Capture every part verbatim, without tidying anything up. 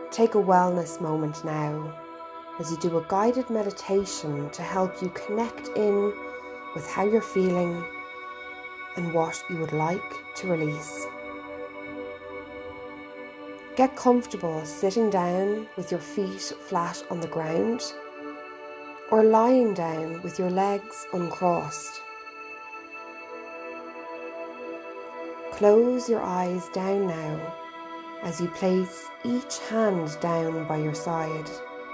Take a wellness moment now as you do a guided meditation to help you connect in with how you're feeling and what you would like to release. Get comfortable sitting down with your feet flat on the ground or lying down with your legs uncrossed. Close your eyes down now as you place each hand down by your side.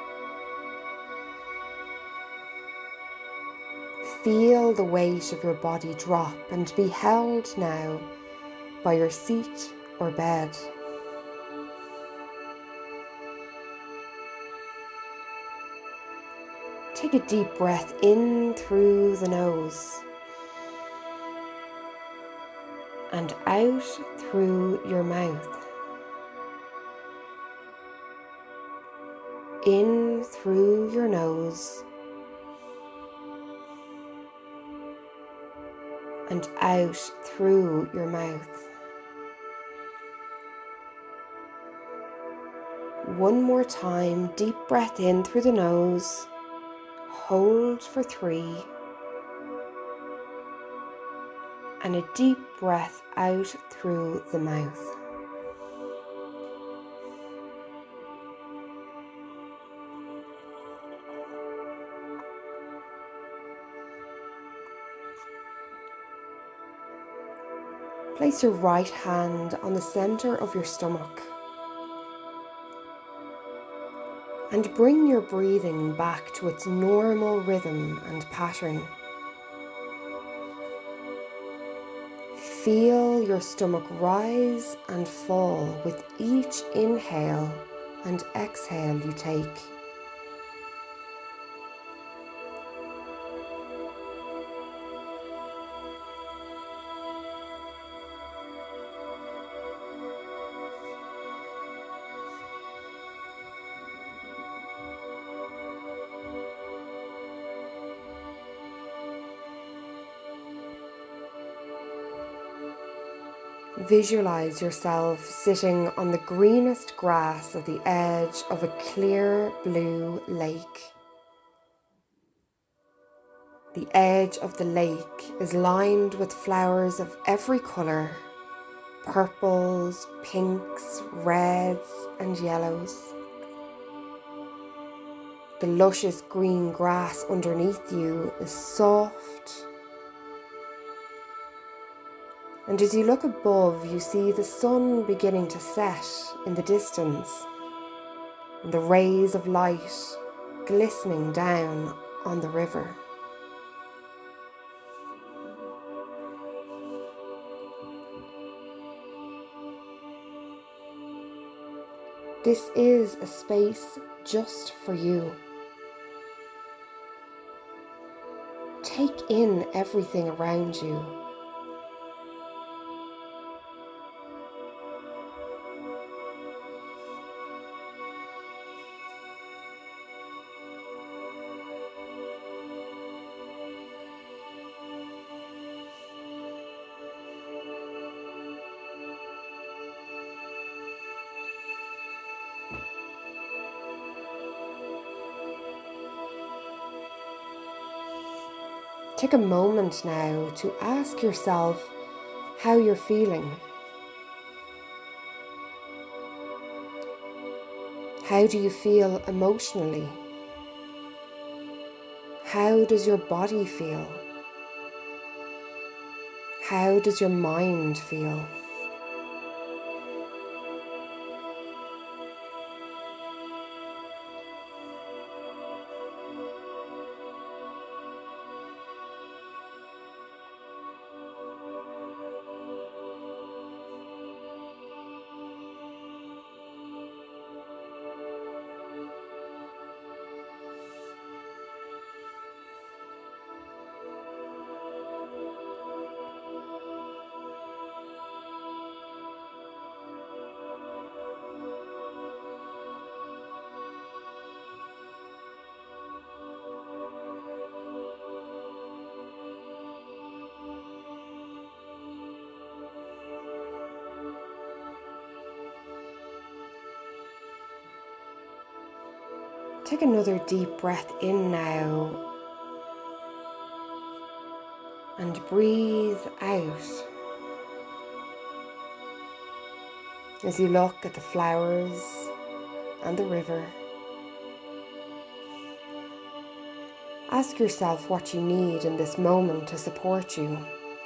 Feel the weight of your body drop and be held now by your seat or bed. Take a deep breath in through the nose and out through your mouth. In through your nose and out through your mouth. One more time, deep breath in through the nose, hold for three, and a deep breath out through the mouth. Place your right hand on the center of your stomach and bring your breathing back to its normal rhythm and pattern. Feel your stomach rise and fall with each inhale and exhale you take. Visualize yourself sitting on the greenest grass at the edge of a clear blue lake. The edge of the lake is lined with flowers of every colour: purples, pinks, reds and yellows. The luscious green grass underneath you is soft, and as you look above, you see the sun beginning to set in the distance, and the rays of light glistening down on the river. This is a space just for you. Take in everything around you. Take a moment now to ask yourself how you're feeling. How do you feel emotionally? How does your body feel? How does your mind feel? Take another deep breath in now and breathe out as you look at the flowers and the river. Ask yourself what you need in this moment to support you.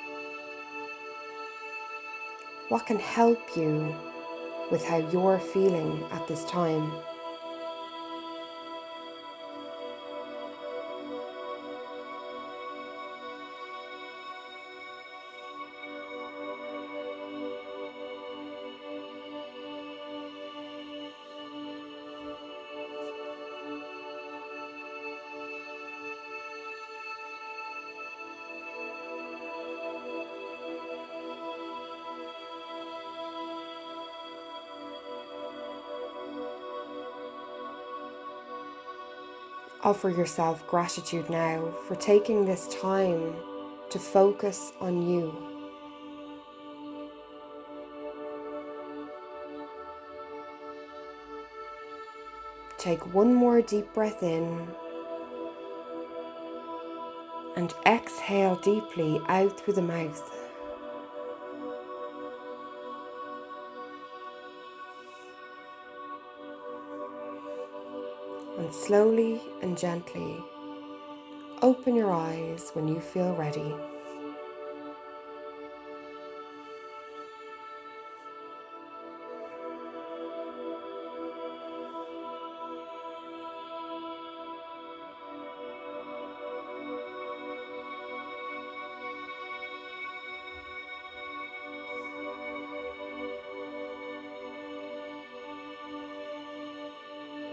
What can help you with how you're feeling at this time? Offer yourself gratitude now for taking this time to focus on you. Take one more deep breath in and exhale deeply out through the mouth. And slowly and gently open your eyes when you feel ready.